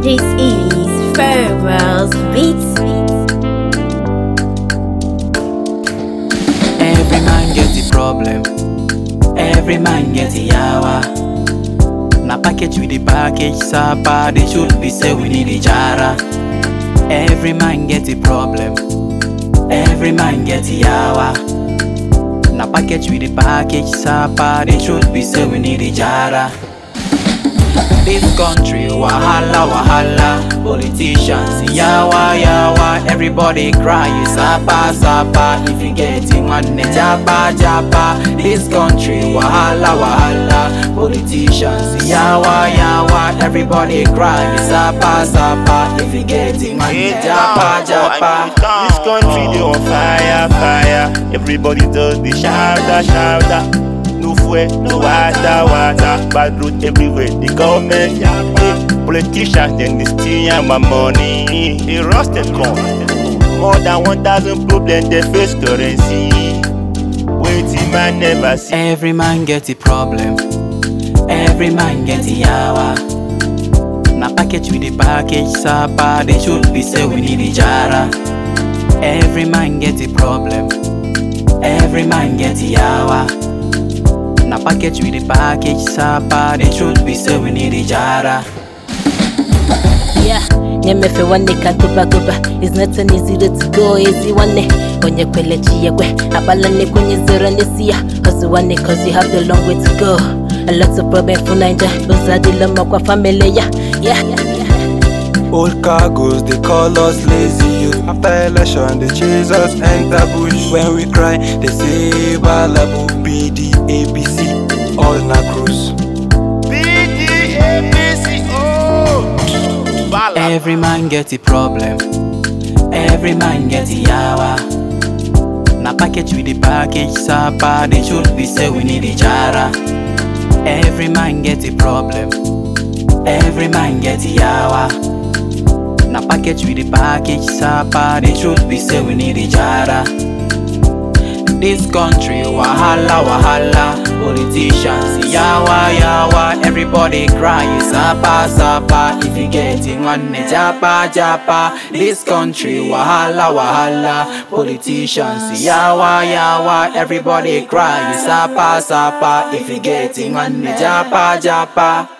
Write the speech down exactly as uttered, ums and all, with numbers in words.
This is Pharaoh's Beats. Every man get the problem. Every man get the yawa. Na package with the package sapa. They should be say we need the jara. Every man get the problem. Every man get the yawa. Na package with the package sapa. They should be say we need the jara. This country, wahala, wahala. Politicians, yawa, yawa. Everybody cry, sapa, sapa. If you getting money, japa, japa. This country, wahala, wahala. Politicians, yawa, yawa. Everybody cry, sapa, sapa. If you getting money, japa, japa. This country, they on fire, fire. Everybody does the shouter, shouter. No fuel, no water, water. Bad road everywhere. The government, hey, politicians, then they steal my money. They rusted corn. More than one thousand problems they face currency. Waiting man never see. Every man get a problem. Every man get a yawa. Na package with the package sapa. They should be say we need a jara. Every man get a problem. Every man get a yawa. Na package with the package sapa. They should be say we need a jara. Yeah, nyemefe wane kantuba guba. It's not an easy road to go, easy one. Onye kwele chiyegwe, abalane kwenye zero nesia. Hustle one cause you have the long way to go. A lot of problems for Niger. Uzadi lama kwa familia. Yeah, yeah, yeah. Old cargoes, they call us lazy youth. After election, they chase us, enter bush. When we cry, they say Balabu, B D A B C, all in a cruise. B D A B C, oh! Bala. Every man get a problem. Every man get a yawa. Na package with the package sapa. They should be say we need a jara. Every man get a problem. Every man get a yawa. Na package with the package sapa. They should be say we need a jara. This country, wahala, wahala. Politicians, yawa, yawa. Everybody cry, sapa, sapa. If you getting one, japa, japa. This country, wahala, wahala. Politicians, yawa, yawa. Everybody cry, sapa, sapa. If you getting one, japa, japa.